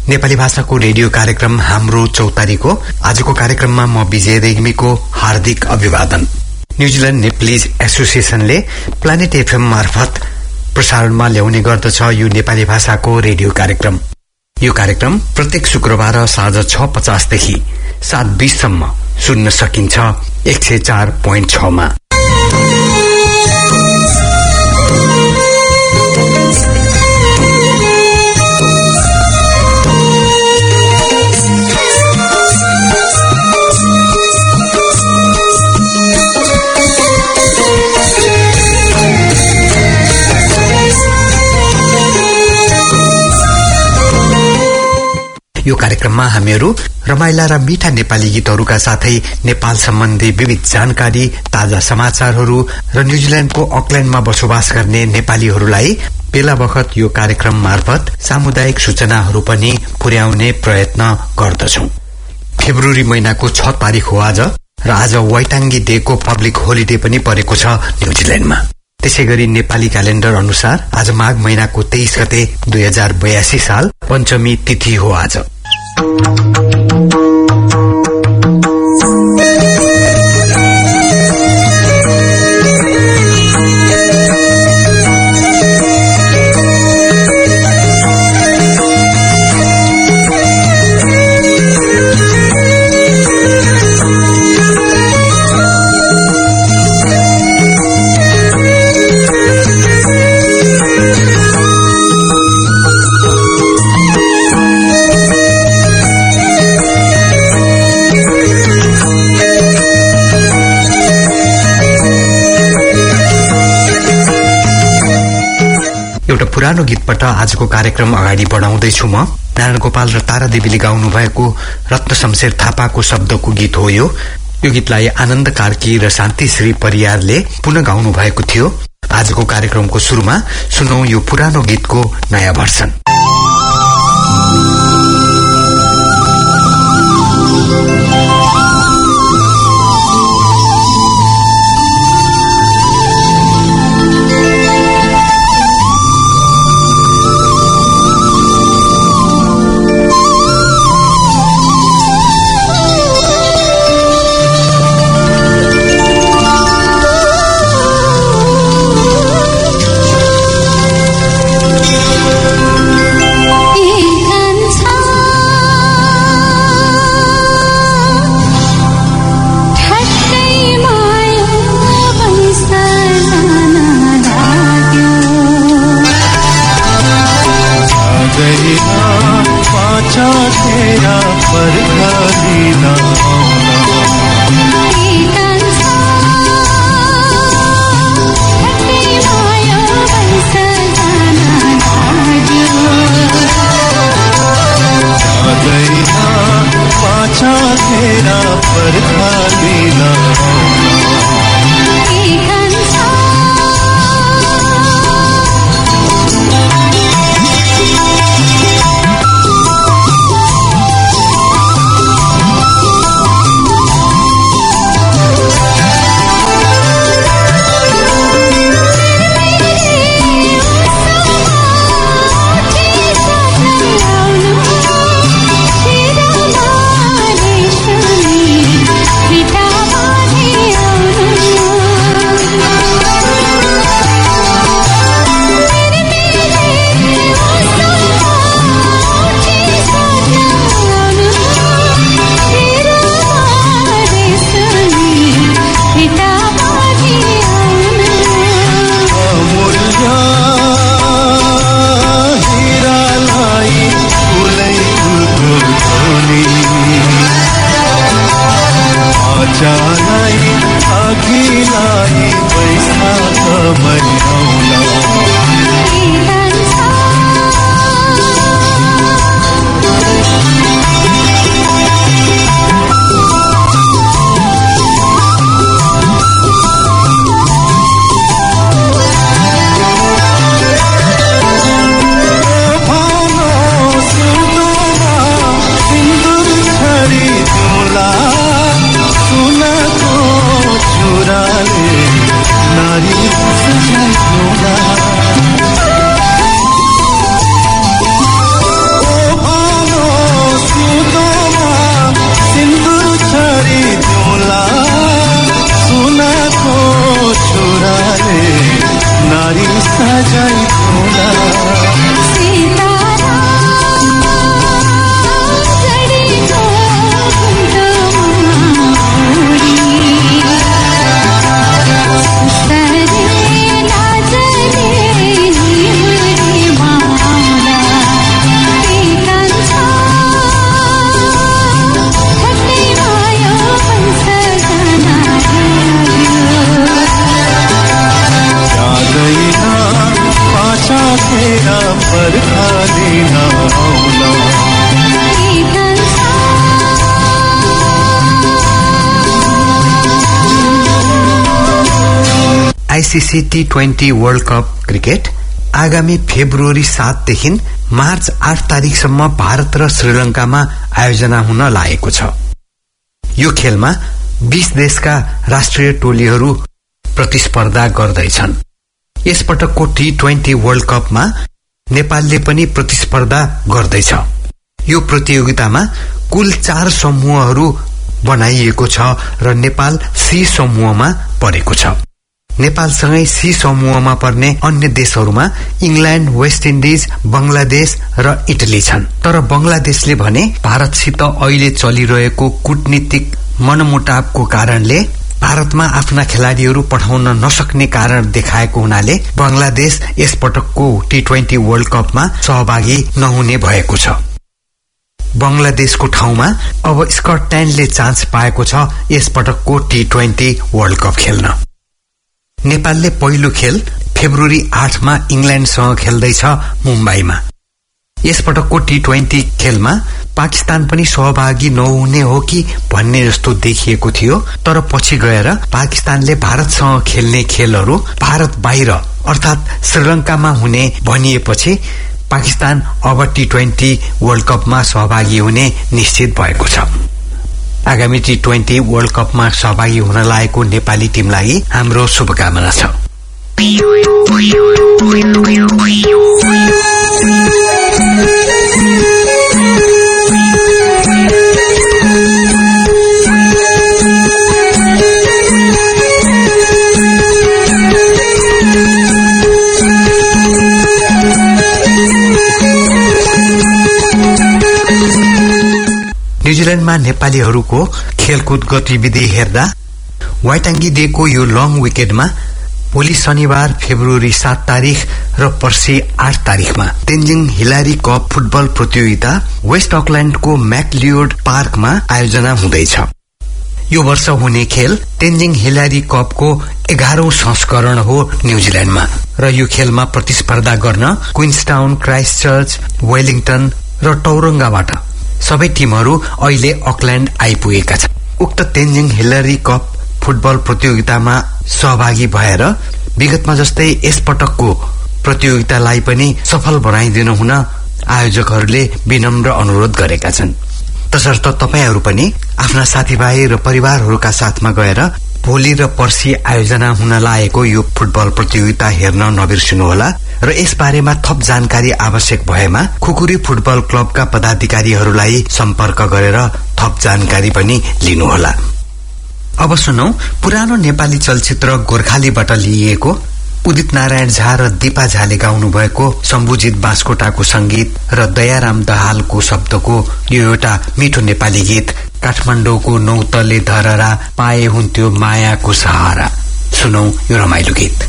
नेपाली भाषाको रेडियो कार्यक्रम हाम्रो चौतारीको आजको कार्यक्रममा म विजय रेग्मीको हार्दिक अभिवादन। न्यूजील्याण्ड नेप्लिज एसोसिएसनले प्लानेट एफएम मार्फत प्रसारणमा ल्याउने गर्दछ यो नेपाली भाषाको रेडियो कार्यक्रम। यो कार्यक्रम प्रत्येक शुक्रबार साँझ 6:50 देखि 7:20 सम्म सुन्न सकिन्छ 104.6 मा। यो कार्यक्रममा हामीहरू रमाइला र मीठा नेपाली गीतहरूका साथै नेपाल सम्बन्धी विविध जानकारी, ताजा समाचारहरू र न्यूजील्याण्डको अकल्याण्डमा बसोबास गर्ने नेपालीहरूलाई बेला बखत यो कार्यक्रम मार्फत सामुदायिक सूचनाहरू पनि पुर्याउने प्रयत्न गर्दछौं। फेब्रुअरी महिनाको 6 तारिक हो आज, र आज वाइटाङ्गी डेको पब्लिक होलिडे पनि परेको छ न्यूजील्याण्डमा। त्यसैगरी नेपाली क्यालेण्डर अनुसार आज माघ महिनाको 23 गते 2082 साल पञ्चमी तिथि हो आज। एउटा पुरानो गीतबाट आजको कार्यक्रम अगाडि बढाउँदैछु म। नारायण गोपाल र तारा देवीले गाउनु भएको रत्न शमशेर थापाको शब्दको गीत हो यो। यो गीतलाई आनन्द कार्की र शान्तिश्री परियारले पुनः गाउनु भएको थियो। आजको कार्यक्रमको सुरुमा सुनौ यो पुरानो गीतको नयाँ version. Rita ICC T20 world cup cricket आगामी फेब्रुअरी 7 देखि मार्च 8 तारिकसम्म भारत र श्रीलंकामा आयोजना हुन लागेको छ। यो खेलमा 20 देशका राष्ट्रिय टोलीहरू प्रतिस्पर्धा गर्दैछन्। यसपटकको T20 वर्ल्ड कपमा नेपालले पनि प्रतिस्पर्धा गर्दैछ। यो प्रतियोगितामा कुल 4 समूहहरू बनाइएको छ र नेपाल C समूहमा परेको छ। नेपालसँगै C समूहमा पर्ने अन्य देशहरूमा इंग्ल्याण्ड, वेस्ट इन्डिज, बंगलादेश र इटली छन्। तर बंगलादेशले भने भारतसित अहिले चलिरहेको कूटनीतिक मनमुटावको कारणले भारतमा आफ्ना खेलाडीहरू पठाउन नसक्ने कारण देखाएको हुनाले बंगलादेश यसपटकको T20 वर्ल्ड कपमा सहभागी नहुने भएको छ। बंगलादेशको ठाउँमा अब स्कटल्याण्डले चान्स पाएको छ यसपटकको T20 वर्ल्ड कप खेल्न। नेपालले पहिलो खेल फेब्रुअरी 8 मा इंग्ल्याण्डसँग खेल्दैछ मुम्बईमा। यसपटकको T20 खेलमा पाकिस्तान पनि सहभागी नहुने हो कि भन्ने जस्तो देखिएको थियो, तर पछि गएर पाकिस्तानले भारतसँग खेल्ने खेलहरू भारत बाहिर अर्थात श्रीलंकामा हुने भनिएपछि पाकिस्तान अब T20 वर्ल्ड कपमा सहभागी हुने निश्चित भएको छ। आगामी T20 वर्ल्ड कपमा सहभागी हुन लागेको नेपाली टिमलाई हाम्रो शुभकामना छ। न्यूजील्याण्डमा नेपालीहरूको खेलकुद गतिविधि हेर्दा वाइटाङ्गी डेको यो लङ विकेटमा भोलि शनिबार फेब्रुअरी 7 तारिक र पर्सि 8 तारिकमा तेन्जिङ हिलारी कप फुटबल प्रतियोगिता वेस्ट अकल्याण्डको म्याकलियोड पार्कमा आयोजना हुँदैछ। यो वर्ष हुने खेल तेन्जिङ हिलारी कपको 11औं संस्करण हो न्यूजील्याण्डमा र यो खेलमा प्रतिस्पर्धा गर्न क्वीन्सटाउन, क्राइस्टचर्च, वेलिङटन र टौरङ्गाबाट सबै टिमहरू अहिले अकल्याण्ड आइपुगेका छन्। उक्त तेन्जिङ हिलारी कप फुटबल प्रतियोगितामा सहभागी भएर विगतमा जस्तै यसपटकको प्रतियोगितालाई पनि सफल बनाइदिनु हुन आयोजकहरूले विनम्र अनुरोध गरेका छन्। तसर्थ तपाईहरू पनि आफ्ना साथीभाइ र परिवारहरूका साथमा गएर भोलि र पर्सि आयोजना हुन लागेको यो फुटबल प्रतियोगिता हेर्न नबिर्सिनुहोला र यसबारेमा थप जानकारी आवश्यक भएमा खुकुरी फुटबल क्लबका पदाधिकारीहरूलाई सम्पर्क गरेर थप जानकारी पनि लिनुहोला। अब सुनौ पुरानो नेपाली चलचित्र गोर्खालीबाट लिइएको उदित नारायण झा र दीपा झाले गाउनु भएको शम्भुजित बास्कोटाको संगीत र दयाराम दहालको शब्दको यो एउटा मिठो नेपाली गीत काठमाडौँको नौतले धरहरा पाए हुन्थ्यो मायाको सहारा। सुनौ यो रमाइलो गीत।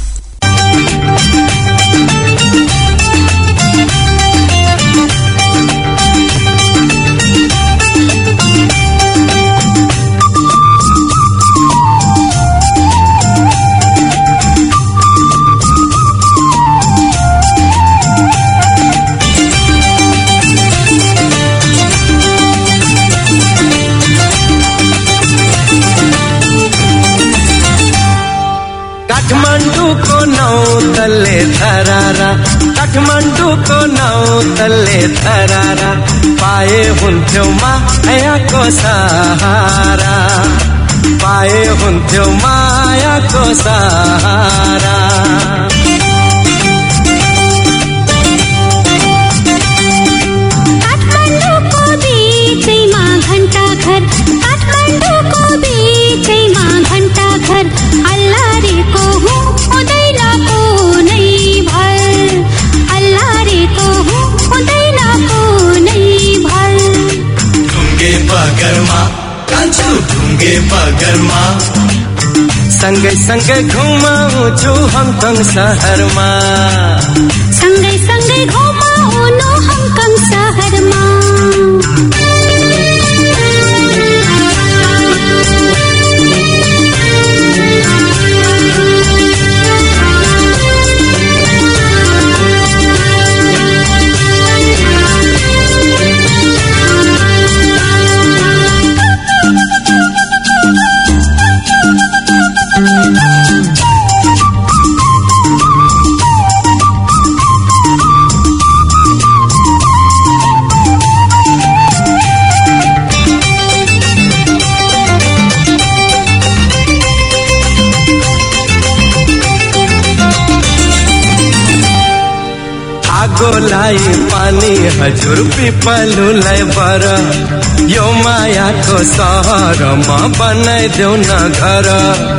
काठमाडौँको नौतले धरारा, काठमाडौँको नौतले धरारा पाए हुन्थ्यो मायाको सहारा, पाए हुन्थ्यो मायाको सहारा। काठमाडौँको बीचैमा घण्टा घर, काठमाडौँको बीचैमा घण्टा घर अल्लारेको हुँदैन कुनै भर, अल्लारेको हुँदैन कुनै भर। ढुङ्गे बगरमा कान्छु ढुङ्गे बगरमा सँगै सँगै घुमाउँछु हङकङ सहरमा, सँगै सँगै घुमाउनु हङकङ सहरमा। पानी हजुर पिपलुलाई बर यो मायाको सहरमा बनाइदेऊ न घर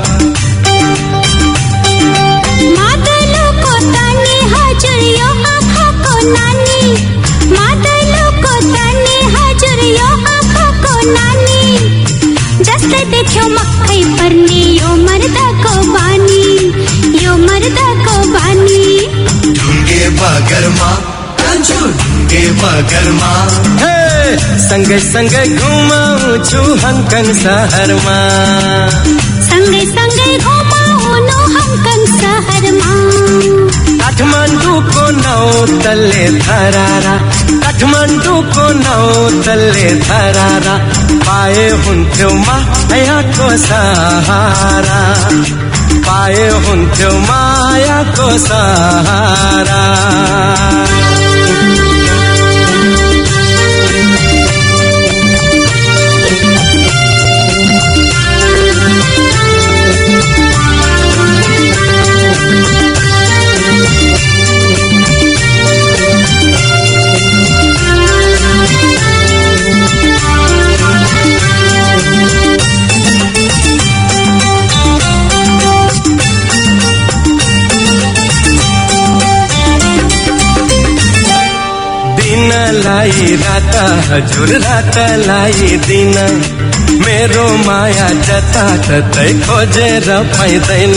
मादलको तानी हजुर यो आँखाको नानी मादलको तानी हजुर यो आँखाको नानी जसले देख्यो मक्खै पर्ने यो मर्दको बानी यो मर्दको बानी ढुङ्गे बगरमा कान्छु ढुङ्गे बगरमा सँगै सँगै घुमाउँछु हङकङ सहरमा सँगै सँगै घुमाउनु हङकङ सहरमा काठमाडौँको 9 तल्ले धरारा काठमाडौँको 9 तल्ले धरारा पाए हुन्थ्यो मायाको सहारा पाए हुन्थ्यो मायाको सहारा दिनलाई रात हजुर रातलाई दिन मेरो माया जताततै खोजेर पाइँदैन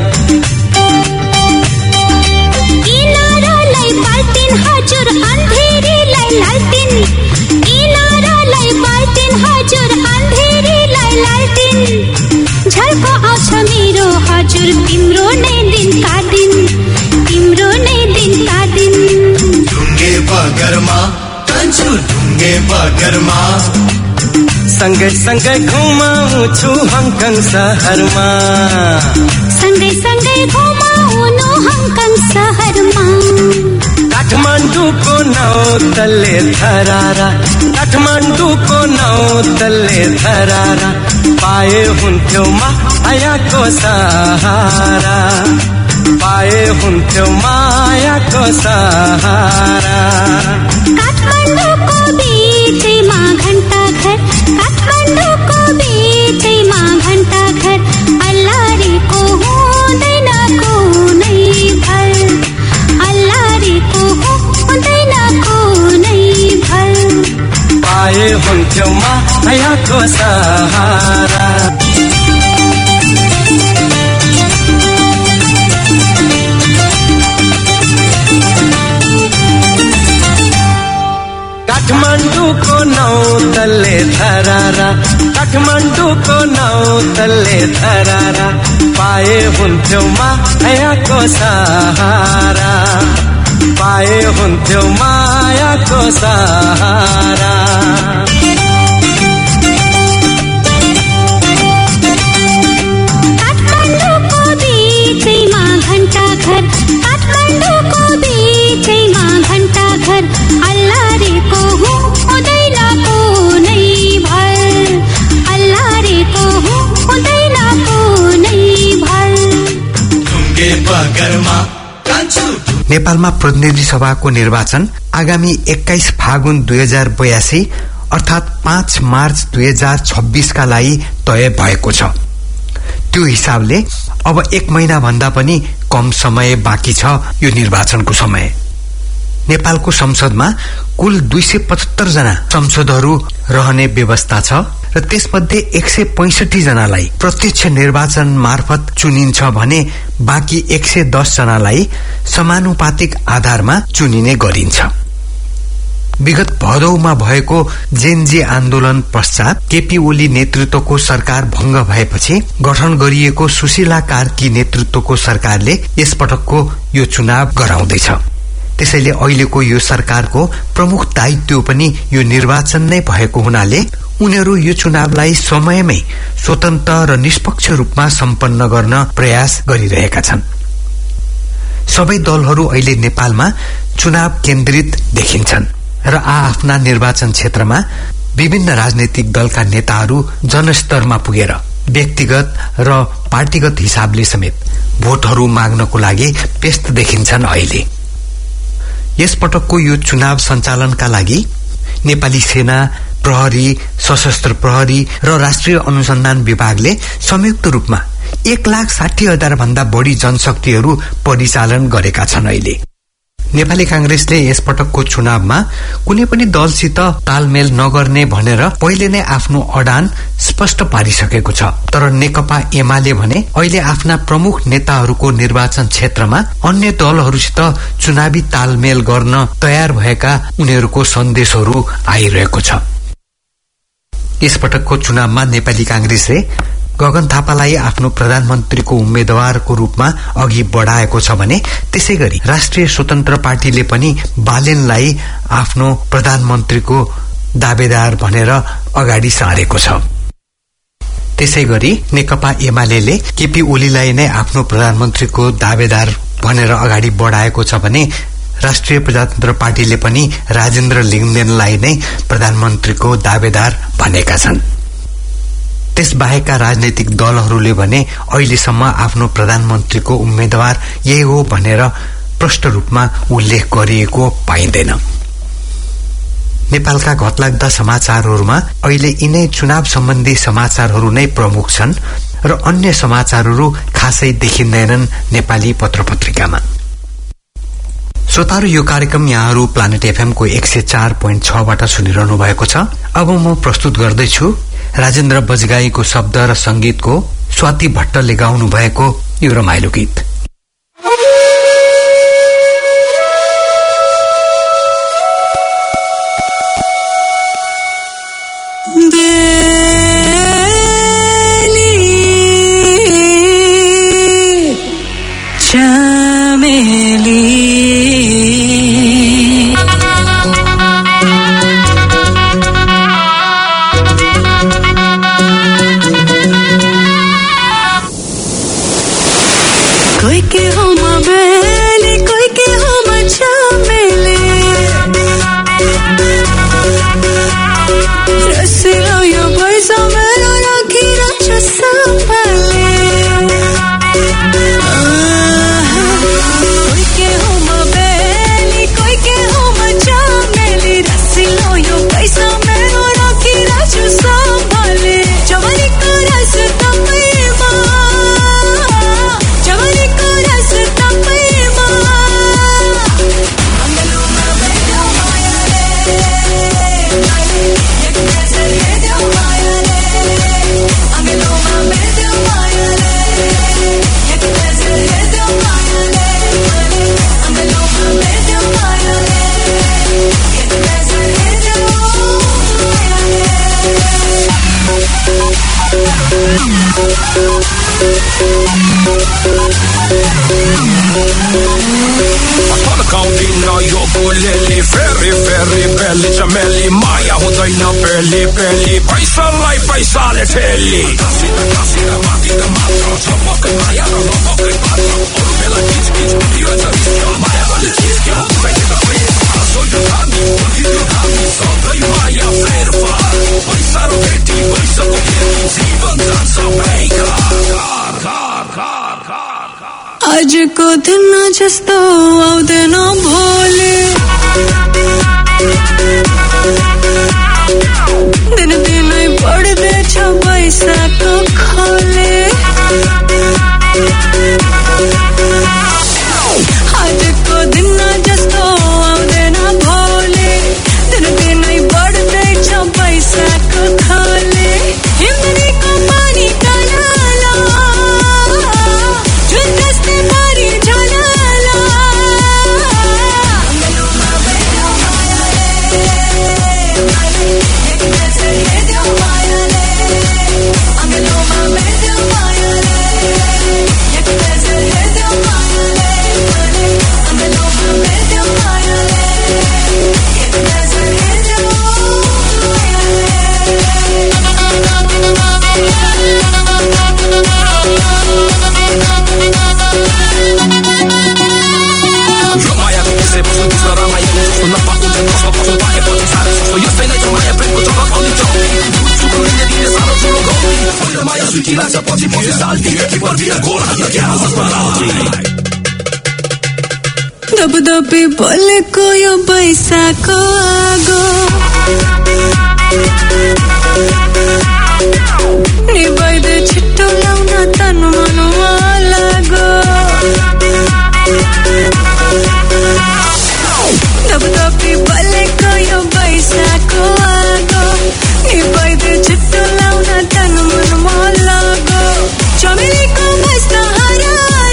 इनारालाई बाल्टिन हजुर अन्धेरीलाई लाल्टिन इनारालाई बाल्टिन हजुर अन्धेरीलाई लाल्टिन झल्को आउँछ मेरो हजुर तिम्रो नै दिनका दिन तिम्रो नै दिनका दिन ढुङ्गे बगरमा कान्छु ढुङ्गे बगरमा सँगै सँगै घुमाउँछु हङकङ सहरमा सँगै सँगै घुमाउनु हङकङ सहरमा काठमाडौँको 9 तल्ले धरारा काठमाडौँको 9 तल्ले धरारा पाए हुन्थ्यो मायाको सहारा पाए हुन्थ्यो मायाको सहारा काठमाडौँको बीचैमा घण्टा घर काठमाडौँको बीचैमा घण्टा घर अल्लारेको हुँदैन कुनै भर अल्लारेको हुँदैन कुनै भर पाए हुन्थ्यो मायाको सहारा काठमाडौँको 9 तल्ले धरारा काठमाडौँको 9 तल्ले धरारा पाए हुन्थ्यो मायाको सहारा पाए हुन्थ्यो मायाको सहारा काठमाडौँको बीचैमा घण्टा घर काठमाडौँको बीचैमा घण्टा घर अल्लारेको हुँदैन कुनै भर अल्लारेको हुँदैन कुनै भर ढुङ्गे बगरमा कान्छु नेपालमा प्रतिनिधि सभाको निर्वाचन आगामी 21 फागुन 2082 अर्थात 5 मार्च 2026 का लागि तय भएको छ। त्यो हिसाबले अब 1 महिना भन्दा पनि कम समय बाँकी छ यो निर्वाचनको समय। नेपालको संसदमा कुल 275 जना संसदहरू रहने व्यवस्था छ र त्यसमध्ये 165 जनालाई प्रत्यक्ष निर्वाचन मार्फत चुनिन्छ भने बाँकी 110 जनालाई समानुपातिक आधारमा चुनिने गरिन्छ। विगत भदौमा भएको जेनजी आन्दोलन पश्चात केपी ओली नेतृत्वको सरकार भंग भएपछि गठन गरिएको सुशीला कार्की नेतृत्वको सरकारले यसपटकको यो चुनाव गराउँदैछ। त्यसैले अहिलेको यो सरकारको प्रमुख दायित्व पनि यो निर्वाचन नै भएको हुनाले उनीहरू यो चुनावलाई समयमै स्वतन्त्र र निष्पक्ष रूपमा सम्पन्न गर्न प्रयास गरिरहेका छन्। सबै दलहरू अहिले नेपालमा चुनाव केन्द्रित देखिन्छन् र आफ्ना निर्वाचन क्षेत्रमा विभिन्न राजनैतिक दलका नेताहरू जनस्तरमा पुगेर व्यक्तिगत र पार्टीगत हिसाबले समेत भोटहरू माग्नको लागि व्यस्त देखिन्छन्। अहिले यस पटकको यो चुनाव सञ्चालनका लागि नेपाली सेना, प्रहरी, सशस्त्र प्रहरी र राष्ट्रिय अनुसन्धान विभागले संयुक्त रूपमा 1,60,000 भन्दा बढी जनशक्तिहरू परिचालन गरेका छन्। अहिले नेपाली कांग्रेसले यस पटकको चुनावमा कुनै पनि दलसित तालमेल नगर्ने भनेर पहिले नै आफ्नो अडान स्पष्ट पारिसकेको छ। तर नेकपा एमाले भने अहिले आफ्ना प्रमुख नेताहरूको निर्वाचन क्षेत्रमा अन्य दलहरूसित चुनावी तालमेल गर्न तयार भएका उनीहरूको सन्देशहरू आइरहेको छ। यस पटकको चुनावमा नेपाली कांग्रेसले गगन थापालाई आफ्नो प्रधानमन्त्रीको उम्मेद्वारको रूपमा अघि बढाएको छ भने त्यसैगरी राष्ट्रिय स्वतन्त्र पार्टीले पनि बालेनलाई आफ्नो प्रधानमन्त्रीको दावेदार भनेर अगाडि सारेको छ। त्यसैगरी नेकपा एमाले केपी ओलीलाई नै आफ्नो प्रधानमन्त्रीको दावेदार भनेर अगाडि बढाएको छ भने राष्ट्रिय प्रजातन्त्र पार्टीले पनि राजेन्द्र लिङ्गदेनलाई नै प्रधानमन्त्रीको दावेदार भनेका छन्। त्यसबाहेकका राजनैतिक दलहरूले भने अहिलेसम्म आफ्नो प्रधानमन्त्रीको उम्मेद्वार यही हो भनेर प्रष्ट रूपमा उल्लेख गरिएको पाइँदैन। नेपालका घटलाग्दा समाचारहरूमा अहिले यिनै चुनाव सम्बन्धी समाचारहरू नै प्रमुख छन् र अन्य समाचारहरू खासै देखिँदैनन् नेपाली पत्रपत्रिकामा। श्रोताहरू, यो कार्यक्रम यहाँहरू प्लानेट एफएम को 104.6 बाट सुनिरहनु भएको छ। अब म प्रस्तुत गर्दैछु राजेन्द्र बजगाईको शब्द र संगीतको स्वाति भट्टले गाउनु भएको यो रमाइलो गीत। पैसालाई पैसाले ठेली आजको दिन जस्तो आउँदैन भोलि, दिन दिनै बढ्दैछ पैसाको खोले। आजको दिन जस्तो आउँदैन भोलि, दिन दिनै बढ्दैछ पैसाको खोले। हिउँदरीको पानी काला जुन जस्तै पारी झलाला, अङ्गलोमा बैठो मायाले, एक नजर हेर्यो मायाले, अङ्गलोमा बैठो मायाले, एक नजर हेर्यो मायाले, अङ्गलोमा बैठो मायाले, एक नजर हेर्यो यो मायाको विषय वस्तु बुझ्न रमाइलो जस्तो नपाउँछ कसो कसो पाएपछि साह्रै जस्तो यस्तै नै छ माया प्रेमको जगत अनि सानो ठुलो गौरी पहिलो माया सुकी लाग्छ पछि पछि साल दिए कि पर बिहा गोल हात क्या दबदबे बोलेको यो बैसाको आगो निभाइदे छिट्टो लाउन तन मनमा लागो दबदबे बोलेको यो बैसाको आगो निभाइदे छिट्टो लाउन तन मनमा लागो चमेलीको बस्दा हरा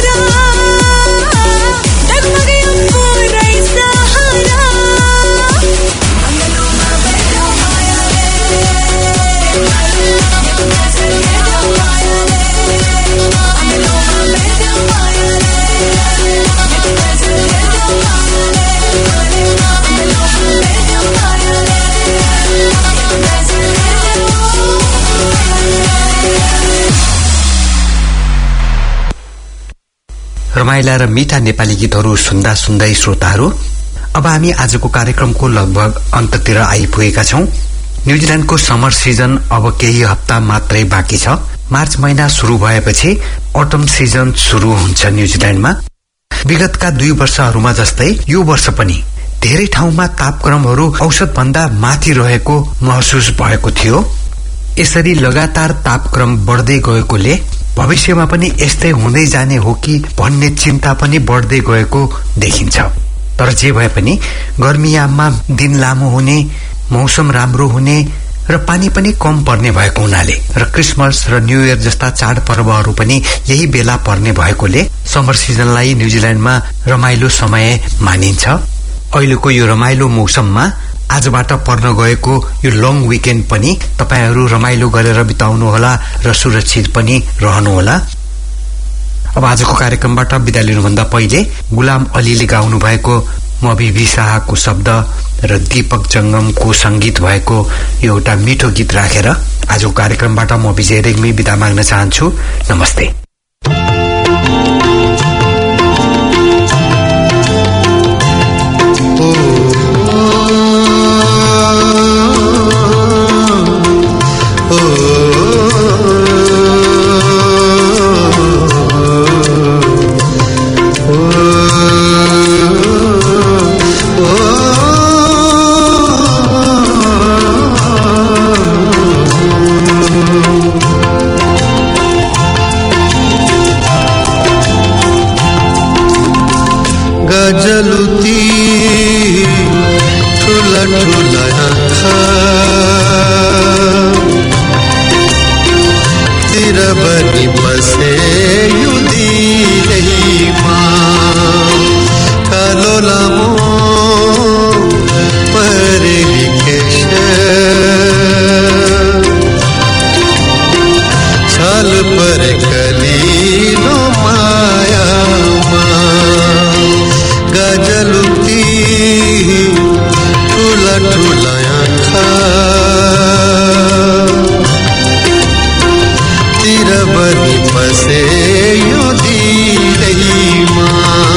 रमाइला र मीठा नेपाली गीतहरू सुन्दा सुन्दै श्रोताहरू अब हामी आजको कार्यक्रमको लगभग अन्ततिर आइपुगेका छौं। न्यूजील्याण्डको समर सिजन अब केही हप्ता मात्रै बाँकी छ। मार्च महिना शुरू भएपछि अटम सिजन शुरू हुन्छ न्यूजील्याण्डमा। विगतका 2 वर्षहरूमा जस्तै यो वर्ष पनि धेरै ठाउँमा तापक्रमहरू औसत भन्दा माथि रहेको महसुस भएको थियो। यसरी लगातार तापक्रम बढ्दै गएकोले भविष्यमा पनि यस्तै हुँदै जाने हो कि भन्ने चिन्ता पनि बढ्दै गएको देखिन्छ। तर जे भए पनि गर्मीयाममा दिन लामो हुने, मौसम राम्रो हुने र पानी पनि कम पर्ने भएको हुनाले र क्रिसमस र न्यू इयर जस्ता चाडपर्वहरू पनि यही बेला पर्ने भएकोले समर सिजनलाई न्यूजील्याण्डमा रमाइलो समय मानिन्छ। अहिलेको यो रमाइलो मौसममा आजबाट पर्न गएको यो लङ विकेन्ड पनि तपाईहरू रमाइलो गरेर बिताउनुहोला र सुरक्षित पनि रहनुहोला। अब आजको कार्यक्रमबाट बिदा लिनुभन्दा पहिले गुलाम अलीले गाउनु भएको मबिबी शाहको शब्द र दीपक जंगमको संगीत भएको एउटा मिठो गीत राखेर आजको कार्यक्रमबाट म विजय रेग्मी बिदा माग्न चाहन्छु। नमस्ते। गजलुती ठुला ठुला आँखा तिर बनी बसे यो दिलैमा कालो लामो परेली केश छल पर कलीलो मायामा गजलुती ठुला ठुला आँखा तिर बनी बसे यो दिलैमा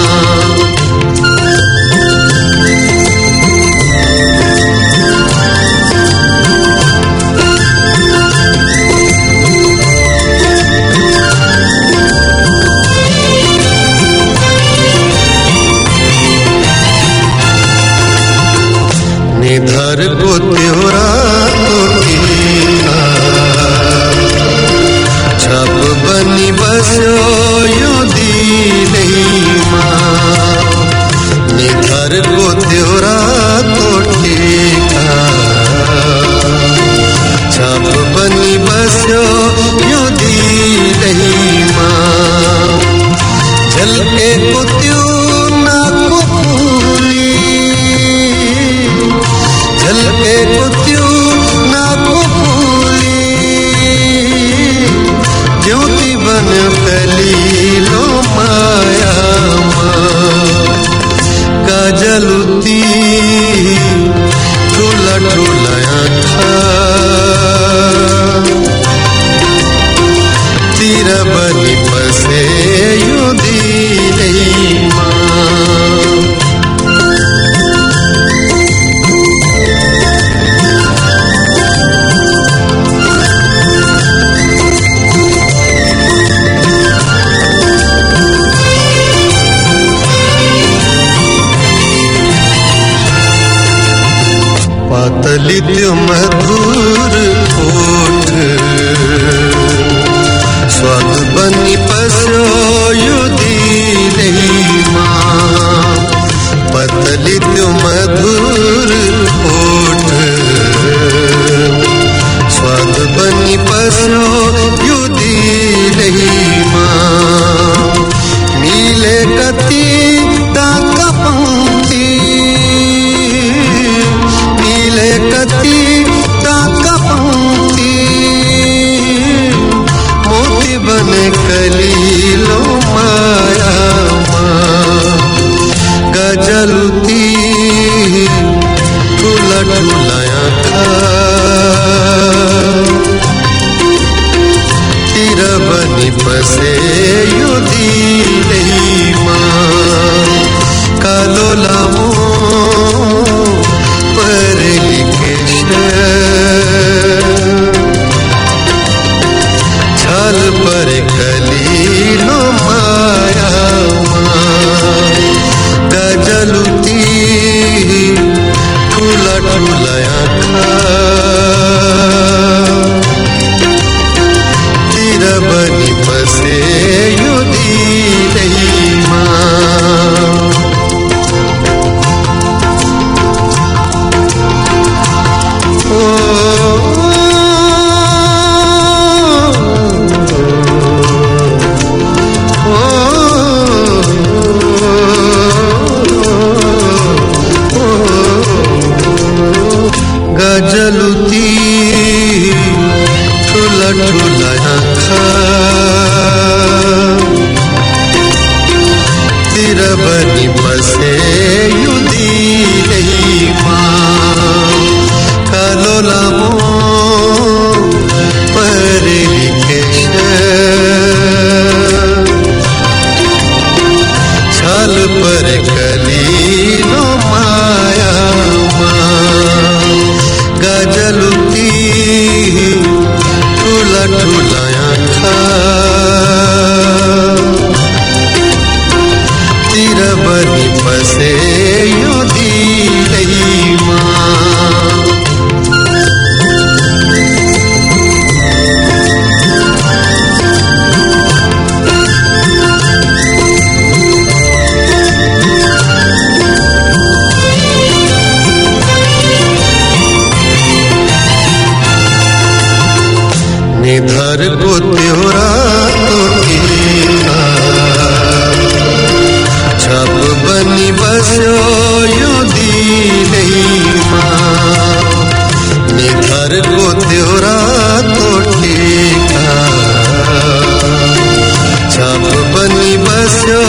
निधर को त्योरा छप बनी बसो यो दिलैमा निधर को त्योरा छप बनी बसो यो दिलैमा झलके को त्यो नाको फूली झलके कुत्यो नाको फूली ज्योति बन कलीलो मायामा गजलुती ठुला ठुला आँखा निधरको त्यो रातो टिका छप बनी बस्यो यो दिलैमा निधरको त्यो रातो टिका छप बनी बस्यो